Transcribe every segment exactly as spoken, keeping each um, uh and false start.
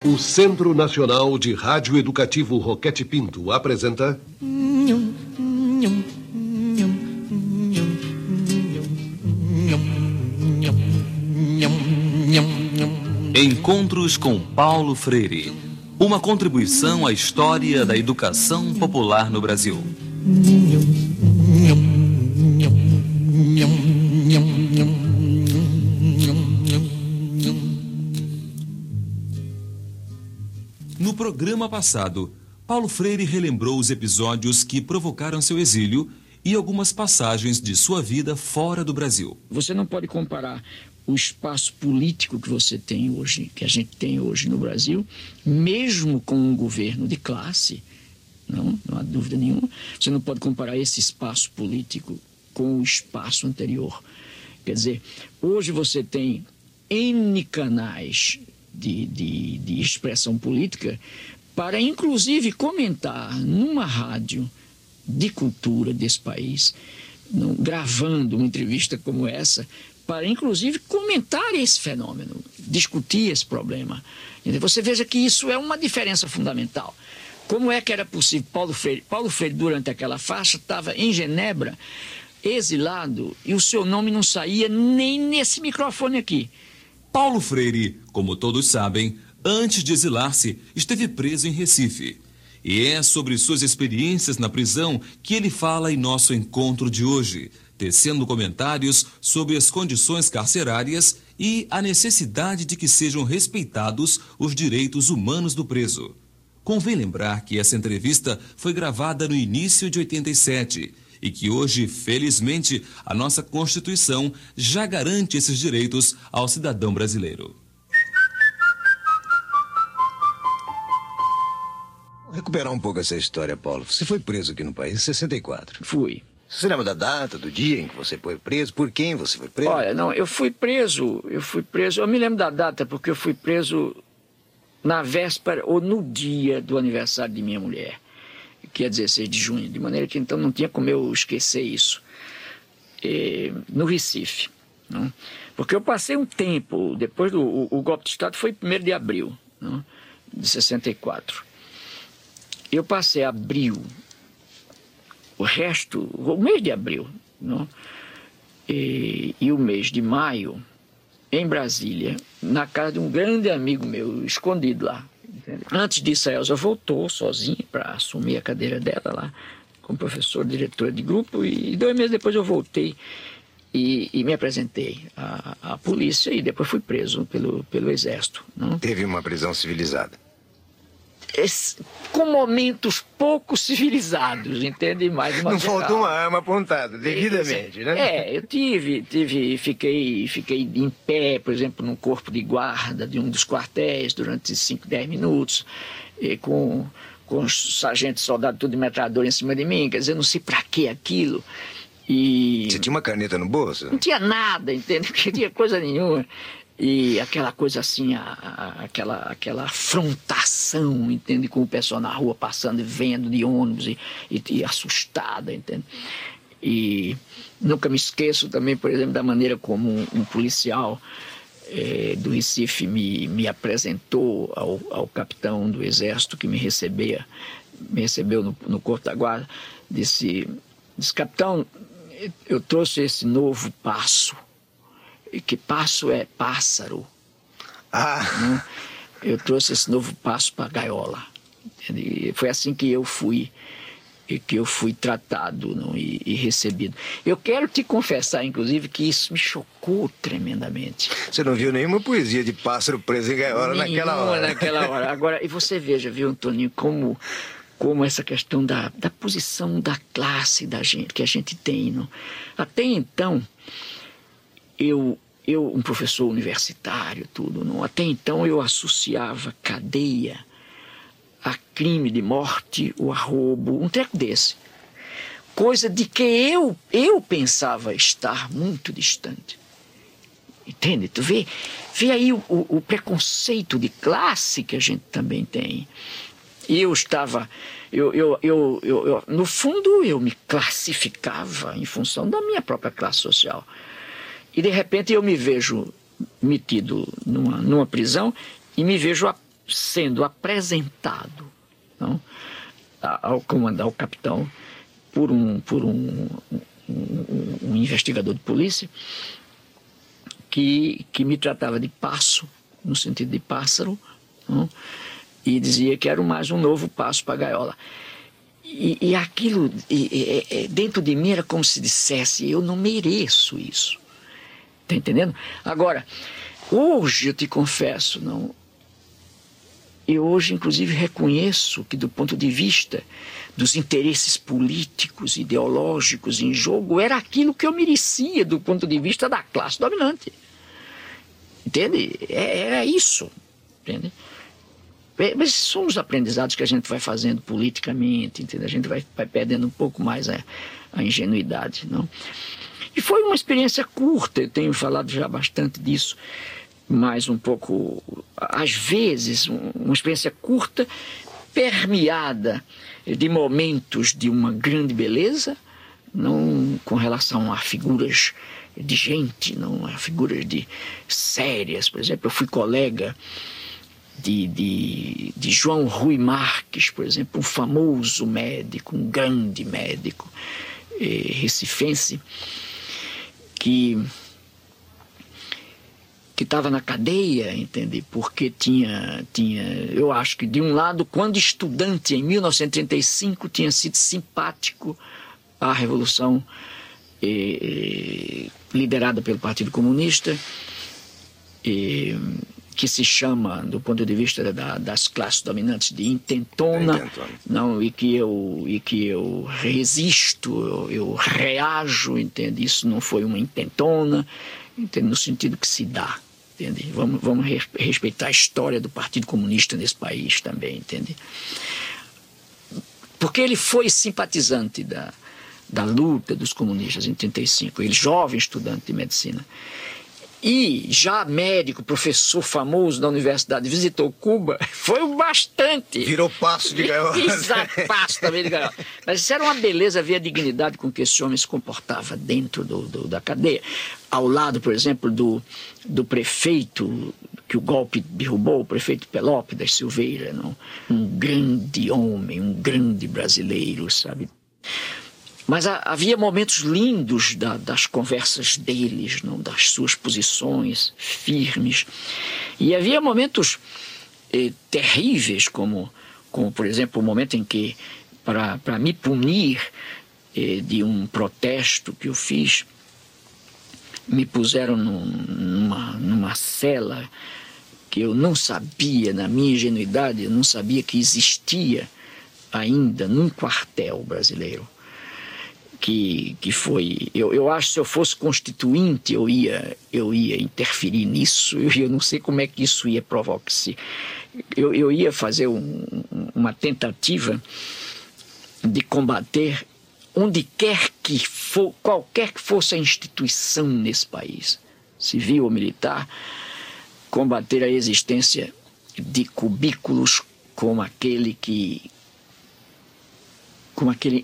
O Centro Nacional de Rádio Educativo Roquete Pinto apresenta... Encontros com Paulo Freire. Uma contribuição à história da educação popular no Brasil. No programa passado, Paulo Freire relembrou os episódios que provocaram seu exílio e algumas passagens de sua vida fora do Brasil. Você não pode comparar o espaço político que você tem hoje, que a gente tem hoje no Brasil, mesmo com um governo de classe, não, não há dúvida nenhuma. Você não pode comparar esse espaço político com o espaço anterior. Quer dizer, hoje você tem N canais de, de, de expressão política para, inclusive, comentar numa rádio de cultura desse país, não, gravando uma entrevista como essa, para, inclusive, comentar esse fenômeno, discutir esse problema. Você veja que isso é uma diferença fundamental. Como é que era possível? Paulo Freire, Paulo Freire durante aquela faixa, estava em Genebra, exilado, e o seu nome não saía nem nesse microfone aqui. Paulo Freire, como todos sabem, antes de exilar-se, esteve preso em Recife. E é sobre suas experiências na prisão que ele fala em nosso encontro de hoje, tecendo comentários sobre as condições carcerárias e a necessidade de que sejam respeitados os direitos humanos do preso. Convém lembrar que essa entrevista foi gravada no início de oitenta e sete e que hoje, felizmente, a nossa Constituição já garante esses direitos ao cidadão brasileiro. Vou recuperar um pouco essa história, Paulo. Você foi preso aqui no país em sessenta e quatro. Fui. Você lembra da data, do dia em que você foi preso? Por quem você foi preso? Olha, não, eu fui preso, eu fui preso, eu me lembro da data porque eu fui preso na véspera ou no dia do aniversário de minha mulher, que é dezesseis de junho, de maneira que então não tinha como eu esquecer isso, e, no Recife, não? Porque eu passei um tempo, depois do o, o golpe de Estado foi primeiro de abril, não? De sessenta e quatro. Eu passei abril, o resto, o mês de abril, não? E, e o mês de maio, em Brasília, na casa de um grande amigo meu, escondido lá. Entendeu? Antes disso, a Elza voltou sozinha para assumir a cadeira dela lá, como professora, diretora de grupo, e dois meses depois eu voltei e, e me apresentei à, à polícia e depois fui preso pelo, pelo Exército. Não? Teve uma prisão civilizada. Esse, com momentos pouco civilizados, entende? Mais uma Não geral. faltou uma arma apontada, devidamente, né? É, eu tive, tive fiquei, fiquei em pé, por exemplo, num corpo de guarda de um dos quartéis durante cinco, dez minutos, e com, com os sargentos soldados tudo de metralhadora em cima de mim, quer dizer, eu não sei para que aquilo. E você tinha uma caneta no bolso? Não tinha nada, entende? Não tinha coisa nenhuma. E aquela coisa assim, a, a, aquela, aquela afrontação, entende? Com o pessoal na rua passando e vendo de ônibus e, e, e assustada, entende? E nunca me esqueço também, por exemplo, da maneira como um, um policial eh, do Recife me, me apresentou ao, ao capitão do Exército que me recebia, me recebeu no, no Corpo da Guarda, disse, disse, capitão, eu trouxe esse novo passo. E que passo é pássaro. Ah. Né? Eu trouxe esse novo passo para a gaiola. E foi assim que eu fui, e que eu fui tratado, não? E, e recebido. Eu quero te confessar, inclusive, que isso me chocou tremendamente. Você não viu nenhuma poesia de pássaro preso em gaiola Nenhuma naquela hora? naquela hora. Agora, e você veja, viu, Antoninho, como, como essa questão da, da posição da classe da gente, que a gente tem. Não? Até então... Eu, eu, um professor universitário, tudo, não? Até então eu associava cadeia a crime de morte ou a roubo, um treco desse. Coisa de que eu, eu pensava estar muito distante. Entende? Tu vê, vê aí o, o, o preconceito de classe que a gente também tem. E eu estava... Eu, eu, eu, eu, eu, no fundo, eu me classificava em função da minha própria classe social. E, de repente, eu me vejo metido numa, numa prisão e me vejo a sendo apresentado, não, ao comandante, ao capitão, por um, por um, um, um investigador de polícia, que, que me tratava de passo, no sentido de pássaro, não, e dizia que era mais um novo passo para a gaiola. E, e aquilo, e, e, dentro de mim, era como se dissesse, eu não mereço isso. Está entendendo? Agora, hoje eu te confesso, não, eu hoje, inclusive, reconheço que, do ponto de vista dos interesses políticos, ideológicos em jogo, era aquilo que eu merecia do ponto de vista da classe dominante. Entende? Era isso. Entende? Mas são os aprendizados que a gente vai fazendo politicamente, entende? A gente vai, vai perdendo um pouco mais a, a ingenuidade, não? E foi uma experiência curta, eu tenho falado já bastante disso, mas um pouco, às vezes, uma experiência curta, permeada de momentos de uma grande beleza, não com relação a figuras de gente, não a figuras de sérias. Por exemplo, eu fui colega de, de, de João Rui Marques, por exemplo, um famoso médico, um grande médico eh, recifense, que que estava na cadeia, entende? Porque tinha, tinha, eu acho que de um lado, quando estudante em mil novecentos e trinta e cinco, tinha sido simpático à Revolução eh, liderada pelo Partido Comunista, eh, que se chama, do ponto de vista da, das classes dominantes, de intentona, intentona. Não, e que eu, e que eu resisto, eu, eu reajo, entende? Isso não foi uma intentona, entende? No sentido que se dá. Entende? Vamos, vamos respeitar a história do Partido Comunista nesse país também, entende? Porque ele foi simpatizante da, da luta dos comunistas em trinta e cinco, ele jovem estudante de medicina. E já médico, professor famoso da universidade, visitou Cuba, foi bastante. Virou passo de gaiola. Exato, passo também de gaiola. Mas isso era uma beleza ver a dignidade com que esse homem se comportava dentro do, do, da cadeia. Ao lado, por exemplo, do, do prefeito que o golpe derrubou, o prefeito Pelópidas Silveira, não? Um grande homem, um grande brasileiro, sabe? Mas a, havia momentos lindos da, das conversas deles, não, das suas posições firmes. E havia momentos eh, terríveis, como, como, por exemplo, o momento em que, para, para me punir eh, de um protesto que eu fiz, me puseram num, numa, numa cela que eu não sabia, na minha ingenuidade, eu não sabia que existia ainda num quartel brasileiro. Que, que foi, eu, eu acho que se eu fosse constituinte eu ia, eu ia interferir nisso, eu, eu não sei como é que isso ia provocar, se eu, eu ia fazer um, uma tentativa de combater onde quer que for, qualquer que fosse a instituição nesse país, civil ou militar, combater a existência de cubículos como aquele que, como aquele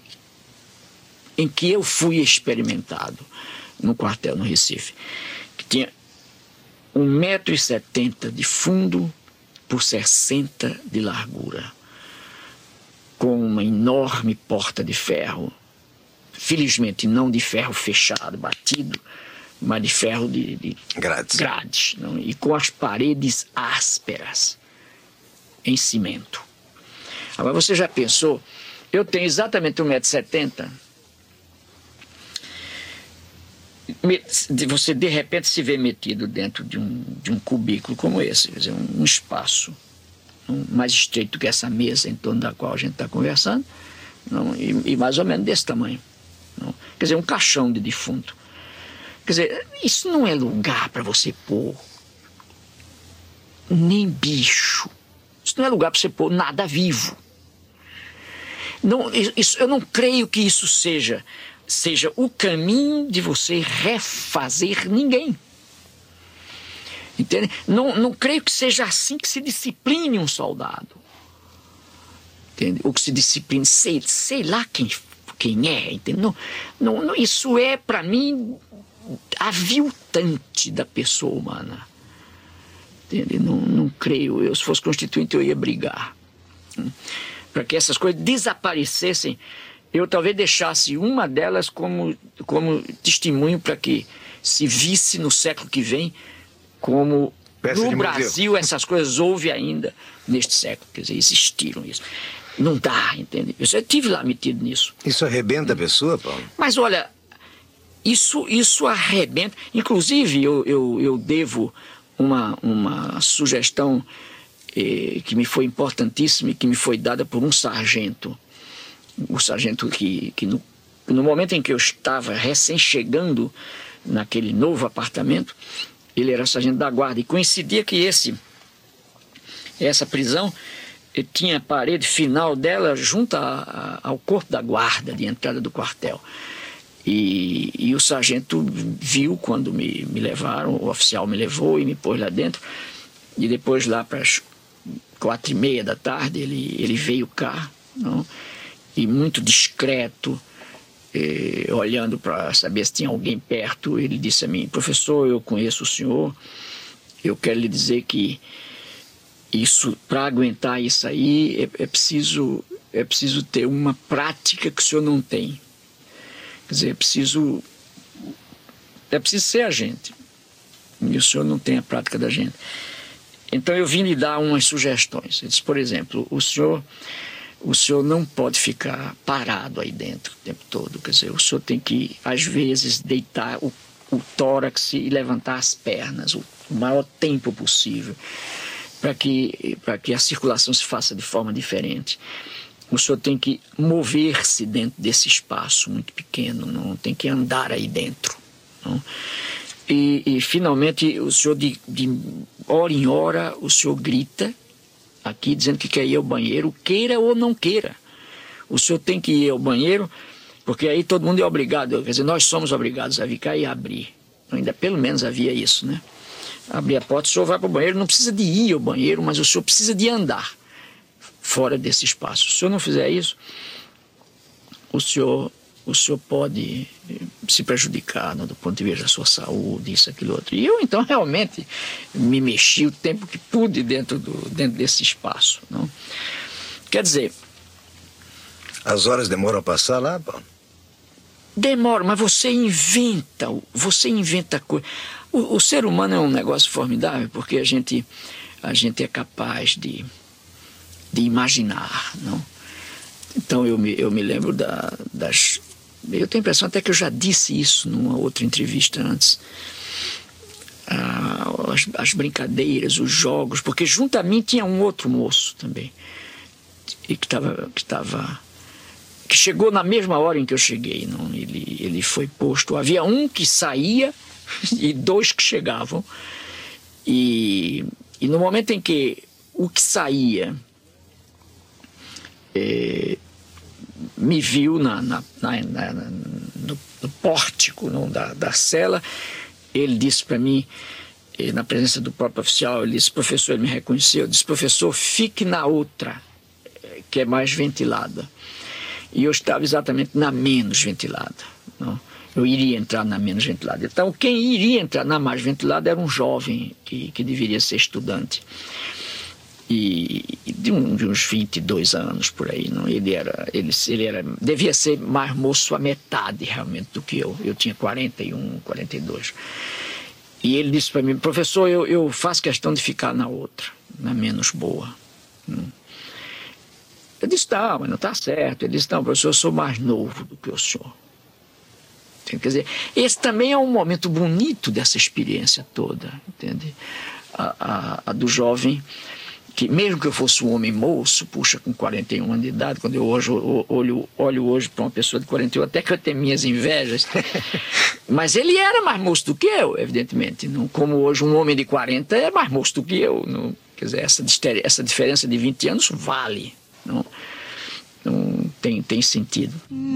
em que eu fui experimentado no quartel no Recife, que tinha um metro e setenta de fundo por sessenta de largura, com uma enorme porta de ferro, felizmente não de ferro fechado, batido, mas de ferro de, de grades, grades não? E com as paredes ásperas, em cimento. Agora você já pensou, eu tenho exatamente um metro e setenta, você de repente se vê metido dentro de um, de um cubículo como esse, quer dizer, um espaço um, mais estreito que essa mesa em torno da qual a gente está conversando, não, e, e mais ou menos desse tamanho, não, quer dizer, um caixão de defunto. Quer dizer, isso não é lugar para você pôr nem bicho, isso não é lugar para você pôr nada vivo. Não, isso, eu não creio que isso seja seja o caminho de você refazer ninguém. Entende? Não, não creio que seja assim que se discipline um soldado. Entende? Ou que se discipline, sei, sei lá quem, quem é. Entende? Não, não, não, isso é, para mim, aviltante da pessoa humana. entende? Não, não creio. Eu, se fosse constituinte, eu ia brigar. Para que essas coisas desaparecessem, eu talvez deixasse uma delas como, como testemunho para que se visse no século que vem como Peça no Brasil museu. Essas coisas houve ainda neste século, quer dizer, existiram isso. Não dá, entende? Eu já estive lá metido nisso. Isso arrebenta a pessoa, Paulo? Mas olha, isso, isso arrebenta. Inclusive, eu, eu, eu devo uma, uma sugestão eh, que me foi importantíssima e que me foi dada por um sargento. O sargento que, que no, no momento em que eu estava recém-chegando naquele novo apartamento, ele era sargento da guarda, e coincidia que esse, essa prisão tinha a parede final dela junto a, a, ao corpo da guarda, de entrada do quartel. E, e o sargento viu quando me, me levaram, o oficial me levou e me pôs lá dentro, e depois lá para as quatro e meia da tarde ele, ele veio cá, não? E muito discreto, Eh, olhando para saber se tinha alguém perto, ele disse a mim: professor, eu conheço o senhor, eu quero lhe dizer que isso, para aguentar isso aí, é, é, preciso, é preciso ter uma prática que o senhor não tem. Quer dizer, é preciso, é preciso ser agente, e o senhor não tem a prática da gente. Então eu vim lhe dar umas sugestões. Ele disse, por exemplo, o senhor... O senhor não pode ficar parado aí dentro o tempo todo. Quer dizer, o senhor tem que, às vezes, deitar o, o tórax e levantar as pernas o, o maior tempo possível para que, para que a circulação se faça de forma diferente. O senhor tem que mover-se dentro desse espaço muito pequeno, não tem que andar aí dentro. Não? E, e, finalmente, o senhor, de, de hora em hora, o senhor grita aqui dizendo que quer ir ao banheiro, queira ou não queira. O senhor tem que ir ao banheiro, porque aí todo mundo é obrigado, quer dizer, nós somos obrigados a ficar e abrir. Ainda pelo menos havia isso, né? Abrir a porta, o senhor vai para o banheiro, não precisa de ir ao banheiro, mas o senhor precisa de andar fora desse espaço. Se o senhor não fizer isso, o senhor, o senhor pode se prejudicar, né, do ponto de vista da sua saúde, isso, aquilo, outro. E eu, então, realmente me mexi o tempo que pude dentro, do, dentro desse espaço. Não? Quer dizer... As horas demoram a passar lá, Paulo? Demora, mas você inventa, você inventa coisa. O, o ser humano é um negócio formidável, porque a gente, a gente é capaz de, de imaginar, não? Então eu me, eu me lembro da, das... Eu tenho a impressão até que eu já disse isso numa outra entrevista antes. Ah, as, as brincadeiras, os jogos, porque junto a mim tinha um outro moço também, e que estava... Que, tava, que chegou na mesma hora em que eu cheguei. Não? Ele, ele foi posto... Havia um que saía e dois que chegavam. E, e no momento em que o que saía... É, me viu na, na, na, na, no, no pórtico, não, da, da cela, ele disse para mim, na presença do próprio oficial, ele disse, professor, ele me reconheceu, eu disse, professor, fique na outra, que é mais ventilada. E eu estava exatamente na menos ventilada. Não? Eu iria entrar na menos ventilada. Então, quem iria entrar na mais ventilada era um jovem que, que deveria ser estudante. E de, um, de uns vinte e dois anos por aí, não? Ele era, ele, ele era, devia ser mais moço a metade realmente do que eu. Eu tinha quarenta e um, quarenta e dois. E ele disse para mim, professor, eu, eu faço questão de ficar na outra, na menos boa. Eu disse, tá, mas não está certo. Ele disse, não, professor, eu sou mais novo do que o senhor. Quer dizer, esse também é um momento bonito dessa experiência toda, entende? A, a, a do jovem... que mesmo que eu fosse um homem moço, puxa, com quarenta e um anos de idade, quando eu hoje, olho, olho hoje para uma pessoa de quarenta e um, até que eu tenho minhas invejas, mas ele era mais moço do que eu, evidentemente, não, como hoje um homem de quarenta é mais moço do que eu, não, quer dizer, essa, essa diferença de vinte anos vale, não, não tem, tem sentido.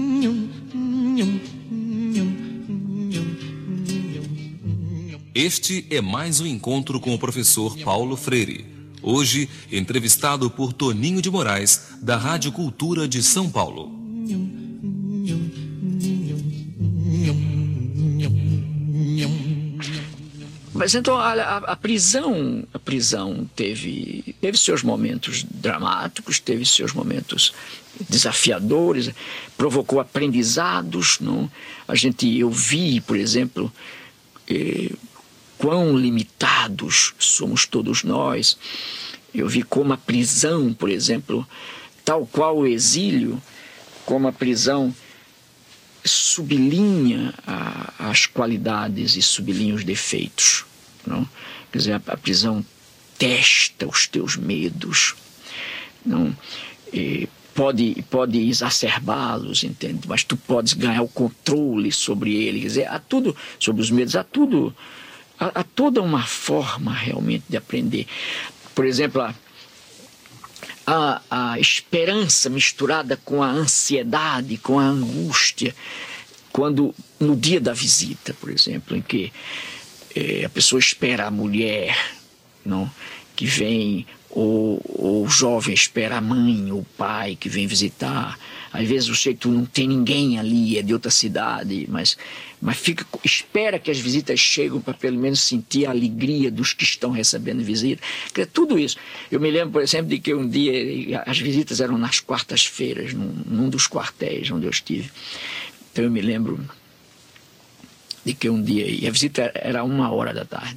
Este é mais um encontro com o professor Paulo Freire. Hoje, entrevistado por Toninho de Moraes, da Rádio Cultura de São Paulo. Mas então a, a, a prisão, a prisão teve, teve seus momentos dramáticos, teve seus momentos desafiadores, provocou aprendizados, não? A gente, eu vi, por exemplo, eh, quão limitados somos todos nós. Eu vi como a prisão, por exemplo, tal qual o exílio, como a prisão sublinha a, as qualidades e sublinha os defeitos. Não? Quer dizer, a, a prisão testa os teus medos, não? E pode, pode exacerbá-los, entende? Mas tu podes ganhar o controle sobre ele. Quer dizer, há tudo, sobre os medos, há tudo, há, há toda uma forma realmente de aprender. Por exemplo, a A, a esperança misturada com a ansiedade, com a angústia, quando no dia da visita, por exemplo, em que eh, a pessoa espera a mulher, não, que vem, ou, ou o jovem espera a mãe ou o pai que vem visitar. Às vezes você tu não tem ninguém ali, é de outra cidade, mas, mas fica, espera que as visitas cheguem para pelo menos sentir a alegria dos que estão recebendo visita. Tudo isso. Eu me lembro, por exemplo, de que um dia as visitas eram nas quartas-feiras, num, num dos quartéis onde eu estive. Então eu me lembro de que um dia, e a visita era uma hora da tarde,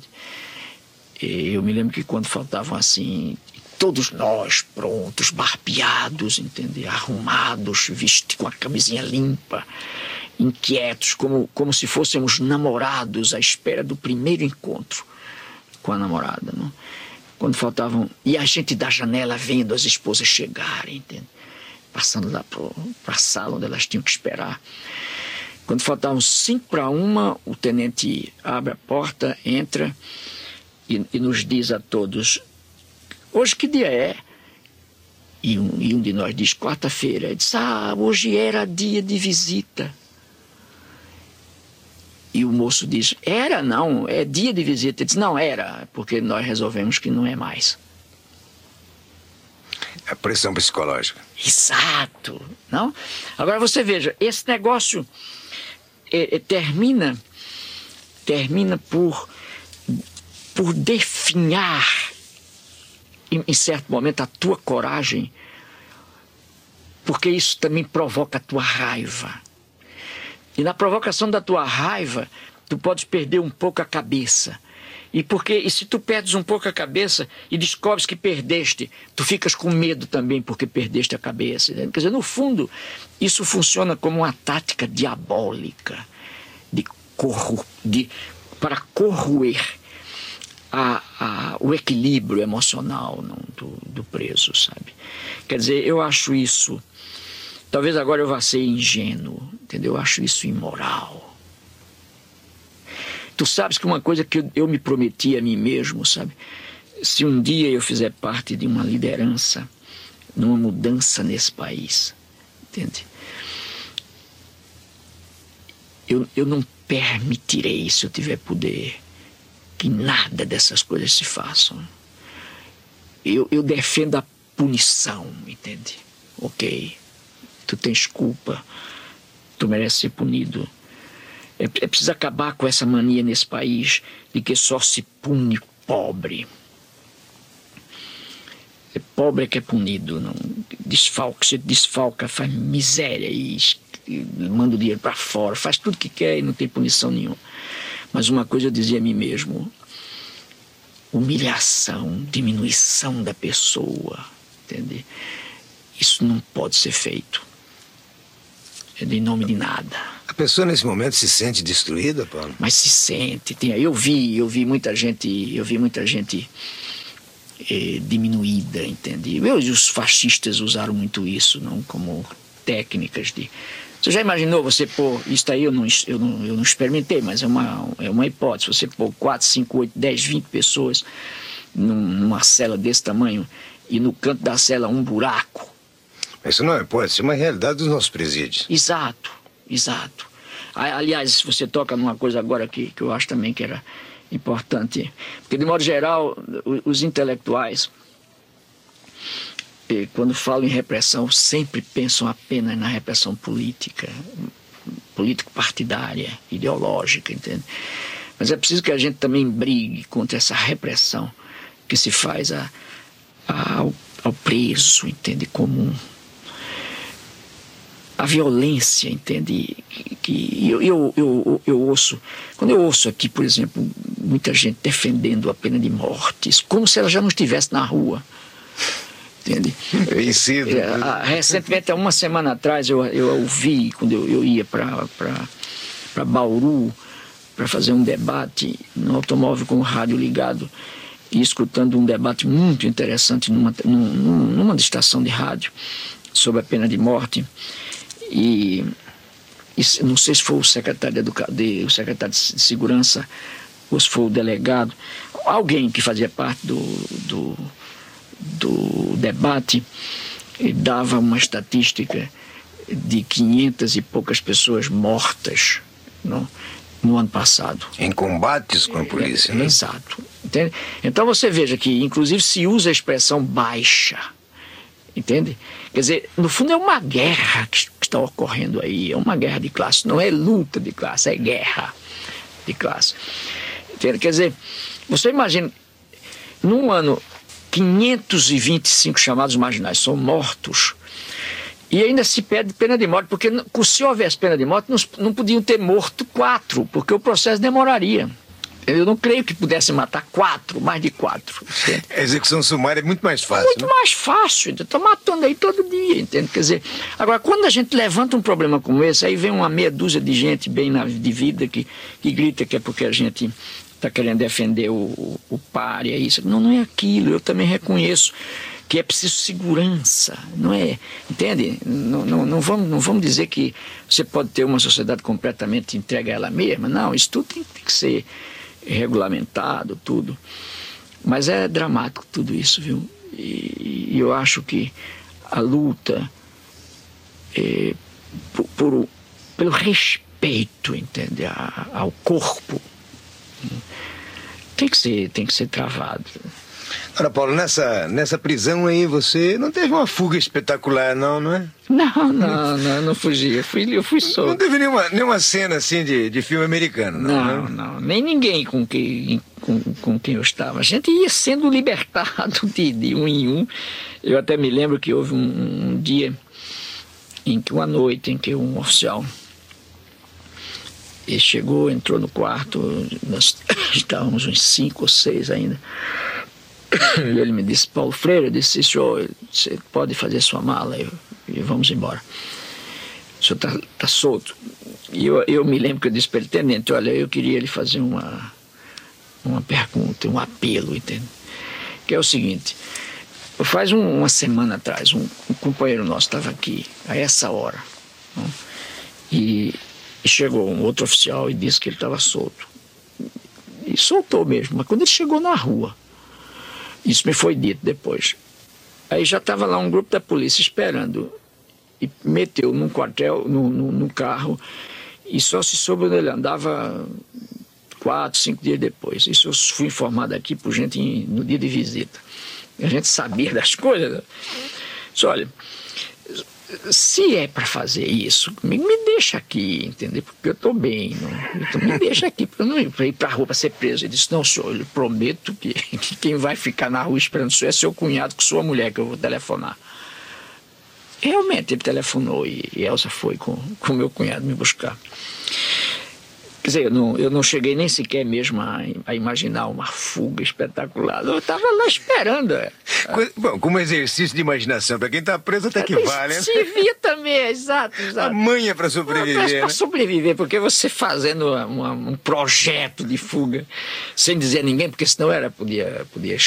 e eu me lembro que quando faltavam assim, todos nós prontos, barbeados, entende? Arrumados, vestidos com a camisinha limpa, inquietos, como, como se fôssemos namorados à espera do primeiro encontro com a namorada, não? Quando faltavam, e a gente da janela vendo as esposas chegarem, entende? Passando lá para a sala onde elas tinham que esperar. Quando faltavam cinco para uma, o tenente abre a porta, entra e, e nos diz a todos: hoje que dia é? E um, e um de nós diz: quarta-feira. Ele diz: ah, hoje era dia de visita. E o moço diz: era não, é dia de visita. Ele diz: não, era, porque nós resolvemos que não é mais. A pressão psicológica. Exato, não? Agora você veja, esse negócio é, é, termina, termina por, por definhar Em, em certo momento a tua coragem, porque isso também provoca a tua raiva. E na provocação da tua raiva, tu podes perder um pouco a cabeça. E, porque, e se tu perdes um pouco a cabeça e descobres que perdeste, tu ficas com medo também porque perdeste a cabeça. Né? Quer dizer, no fundo, isso funciona como uma tática diabólica de corru, de, para corroer A, a, o equilíbrio emocional não, do, do preso, sabe? Quer dizer, eu acho isso, talvez agora eu vá ser ingênuo, entendeu? Eu acho isso imoral. Tu sabes que uma coisa que eu, eu me prometi a mim mesmo, sabe? Se um dia eu fizer parte de uma liderança, numa mudança nesse país, entende? Eu, eu não permitirei, se eu tiver poder, que nada dessas coisas se façam. Eu, eu defendo a punição, entende? Ok, tu tens culpa, tu mereces ser punido. É, é preciso acabar com essa mania nesse país de que só se pune pobre. É pobre é que é punido, não desfalca, se desfalca, faz miséria e, e manda o dinheiro para fora, faz tudo que quer e não tem punição nenhuma. Mas uma coisa eu dizia a mim mesmo: humilhação, diminuição da pessoa, entende? Isso não pode ser feito. É em nome de nada. A pessoa nesse momento se sente destruída, Paulo? Mas se sente. Tem, eu vi, eu vi muita gente, eu vi muita gente eh, diminuída, entende? Eu, e os fascistas usaram muito isso, não, como técnicas de... Você já imaginou você pôr, isso aí eu não, eu não, eu não experimentei, mas é uma, é uma hipótese, você pôr quatro, cinco, oito, dez, vinte pessoas num, numa cela desse tamanho e no canto da cela um buraco. Isso não é hipótese, isso é uma realidade dos nossos presídios. Exato, exato. Aliás, você toca numa coisa agora que, que eu acho também que era importante, porque de modo geral os intelectuais, E quando falam em repressão, sempre pensam apenas na repressão política, político-partidária, ideológica, entende? Mas é preciso que a gente também brigue contra essa repressão que se faz a, a, ao, ao preso, entende, comum. A violência, entende, que, que eu, eu, eu, eu ouço, quando eu ouço aqui, por exemplo, muita gente defendendo a pena de morte, como se ela já não estivesse na rua, entende? Vencido. É, recentemente, há uma semana atrás, eu, eu ouvi, quando eu, eu ia para Bauru, para fazer um debate no automóvel com o rádio ligado, e escutando um debate muito interessante numa, numa, numa estação de rádio sobre a pena de morte. E, e não sei se foi o secretário de, Educa... de, o secretário de Segurança ou se foi o delegado, alguém que fazia parte do, do, do debate, e dava uma estatística de quinhentas e poucas pessoas mortas, não, no ano passado. Em combates com a polícia, é, né? Exato. Entende? Então você veja que, inclusive, se usa a expressão baixa. Entende? Quer dizer, no fundo é uma guerra que está ocorrendo aí, é uma guerra de classe, não é luta de classe, é guerra de classe. Entende? Quer dizer, você imagina, num ano, quinhentos e vinte e cinco chamados marginais são mortos, e ainda se pede pena de morte, porque se houvesse pena de morte, não, não podiam ter morto quatro, porque o processo demoraria. Eu não creio que pudesse matar quatro, mais de quatro. Entende? A execução sumária é muito mais fácil. Muito né? mais fácil. Está matando aí todo dia, entende? Quer dizer, agora, quando a gente levanta um problema como esse, aí vem uma meia dúzia de gente bem na, de vida que, que grita que é porque a gente está querendo defender o, o, o pária, isso. Não, não é aquilo. Eu também reconheço que é preciso segurança, não é? Entende? Não, não, não, vamos, não vamos dizer que você pode ter uma sociedade completamente entregue a ela mesma. Não, isso tudo tem, tem que ser regulamentado, tudo. Mas é dramático tudo isso, viu? E, e eu acho que a luta é, por, por, pelo respeito, entende? A, ao corpo tem que ser, tem que ser travado. Ora, Paulo, nessa, nessa prisão aí você não teve uma fuga espetacular, não, não é? Não, não, não, não fugi. Eu fui, eu fui solto. Não teve nenhuma, nenhuma cena assim de, de filme americano, não? Não, né? não. Nem ninguém com quem, com, com quem eu estava. A gente ia sendo libertado de, de um em um. Eu até me lembro que houve um, um dia, em que uma noite, em que um oficial ele chegou, entrou no quarto, nós estávamos uns cinco ou seis ainda. E ele me disse, Paulo Freire, eu disse, senhor, você pode fazer sua mala e, e vamos embora. O senhor está tá solto. E eu, eu me lembro que eu disse para ele, tenente, olha, eu queria lhe fazer uma, uma pergunta, um apelo, entende? Que é o seguinte, faz um, uma semana atrás, um, um companheiro nosso estava aqui, a essa hora, não? E, e chegou um outro oficial e disse que ele estava solto. E soltou mesmo, mas quando ele chegou na rua, isso me foi dito depois. Aí já estava lá um grupo da polícia esperando. E meteu num quartel, no, no, no carro, e só se soube onde ele andava quatro, cinco dias depois. Isso eu fui informado aqui por gente em, no dia de visita. A gente sabia das coisas. Disse, olha, se é para fazer isso, me, me deixa aqui, entendeu? Porque eu estou bem. Não? Então me deixa aqui, para eu não ir para a rua para ser preso. Ele disse, não, senhor, eu lhe prometo que, que quem vai ficar na rua esperando o senhor é seu cunhado com sua mulher, que eu vou telefonar. Realmente ele telefonou e, e Elsa foi com o meu cunhado me buscar. Quer dizer, eu não, eu não cheguei nem sequer mesmo a, a imaginar uma fuga espetacular. Eu estava lá esperando. É. Bom, como exercício de imaginação, para quem está preso até que vale, né? Servia também, exato, exato. A manha para sobreviver, Para né? sobreviver, porque você fazendo uma, uma, um projeto de fuga, sem dizer a ninguém, porque senão era, podia... podia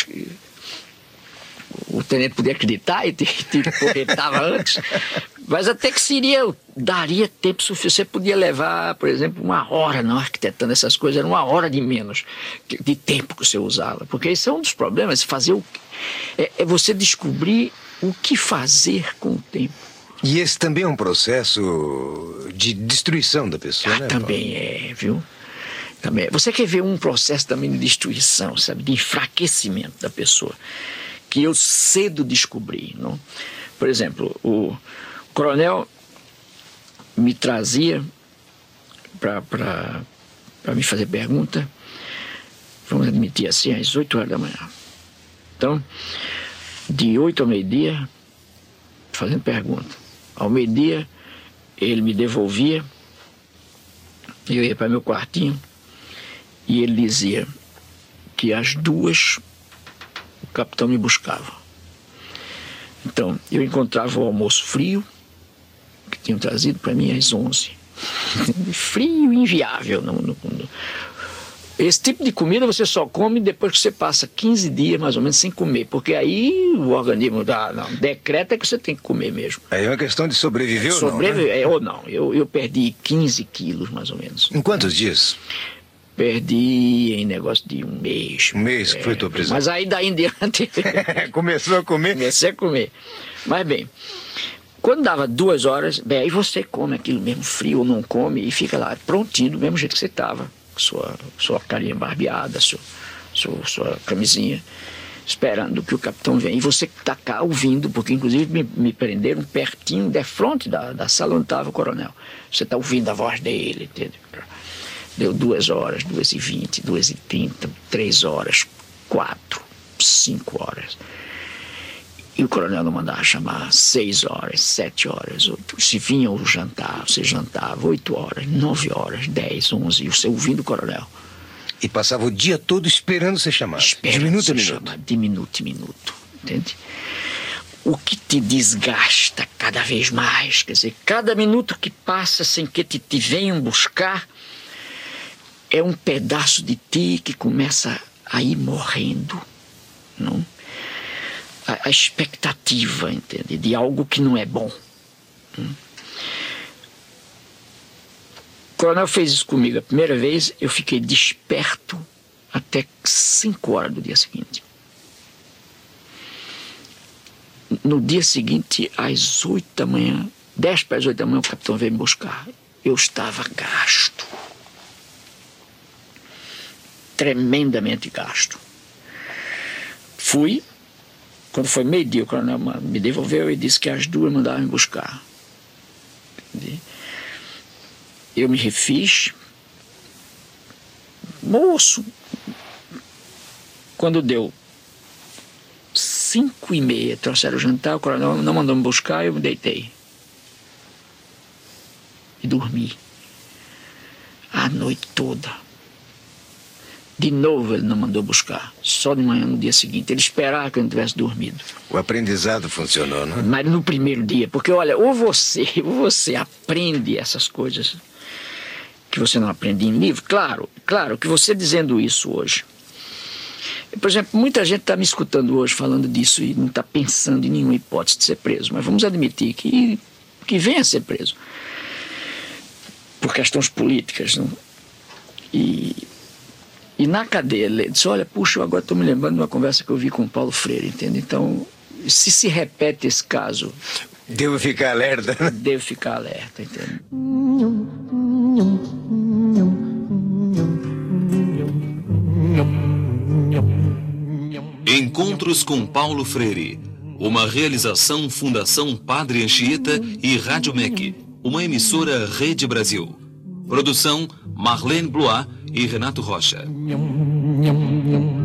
o tenente podia acreditar e te, te corretava antes, mas até que seria, daria tempo suficiente. Você podia levar, por exemplo, uma hora não arquitetando essas coisas, era uma hora de menos de tempo que você usava, porque esse é um dos problemas, fazer o, é, é você descobrir o que fazer com o tempo. E esse também é um processo de destruição da pessoa, ah, né? Também é, viu? Também é. Você quer ver um processo também de destruição, sabe, de enfraquecimento da pessoa, que eu cedo descobri, não? Por exemplo, o coronel me trazia para me fazer pergunta vamos admitir assim, às oito horas da manhã. Então, de oito ao meio-dia, fazendo pergunta. Ao meio-dia, ele me devolvia, eu ia para meu quartinho, e ele dizia que às duas o capitão me buscava. Então, eu encontrava o almoço frio, que tinham trazido para mim às onze. Frio inviável. No, no, no. Esse tipo de comida você só come depois que você passa quinze dias, mais ou menos, sem comer. Porque aí o organismo dá, não, decreta que você tem que comer mesmo. Aí é uma questão de sobreviver ou Sobreviver, não, né? é, ou não. Eu, eu perdi quinze quilos, mais ou menos. Em quantos dias? Perdi em negócio de um mês. Um mês que foi tua prisão. Mas aí daí em diante... Começou a comer? Comecei a comer. Mas bem, quando dava duas horas, bem, aí você come aquilo mesmo frio ou não come e fica lá prontinho do mesmo jeito que você estava. Sua, sua carinha barbeada, sua, sua, sua camisinha, esperando que o capitão venha. E você está cá ouvindo, porque inclusive me, me prenderam pertinho, de frente da, da sala onde estava o coronel. Você está ouvindo a voz dele, entendeu? Deu duas horas, duas e vinte, duas e trinta, três horas, quatro, cinco horas. E o coronel não mandava chamar seis horas, sete horas, oito. Se vinha o jantar, você jantava oito horas, nove horas, dez, onze, e você ouvindo o coronel. E passava o dia todo esperando ser chamado. Esperando de minuto a ser minuto. chamado, de minuto em minuto, entende? O que te desgasta cada vez mais, quer dizer, cada minuto que passa sem que te, te venham buscar, é um pedaço de ti que começa a ir morrendo, não? A, a expectativa, entende? De algo que não é bom. Hum. O coronel fez isso comigo a primeira vez, eu fiquei desperto até cinco horas do dia seguinte. No dia seguinte, às oito da manhã, dez para as oito da manhã, o capitão veio me buscar. Eu estava gasto. Tremendamente gasto. Fui, quando foi meio-dia, o coronel me devolveu e disse que às duas mandavam me buscar. Entendi? Eu me refiz. Moço, quando deu cinco e meia, trouxeram o jantar, o coronel não mandou me buscar, eu me deitei. E dormi. A noite toda. De novo ele não mandou buscar, só de manhã no dia seguinte. Ele esperava que eu não tivesse dormido. O aprendizado funcionou, não é? Mas no primeiro dia, porque olha, ou você, ou você aprende essas coisas que você não aprende em livro, claro, claro que você dizendo isso hoje. Por exemplo, muita gente está me escutando hoje falando disso e não está pensando em nenhuma hipótese de ser preso, mas vamos admitir que, que venha a ser preso. Por questões políticas, não? E... E na cadeia, ele disse, olha, puxa, eu agora estou me lembrando de uma conversa que eu vi com o Paulo Freire, entende? Então, se se repete esse caso... Devo ficar alerta, né? Devo ficar alerta, entende? Encontros com Paulo Freire. Uma realização Fundação Padre Anchieta e Rádio M E C, uma emissora Rede Brasil. Produção Marlene Blois e Renato Rocha.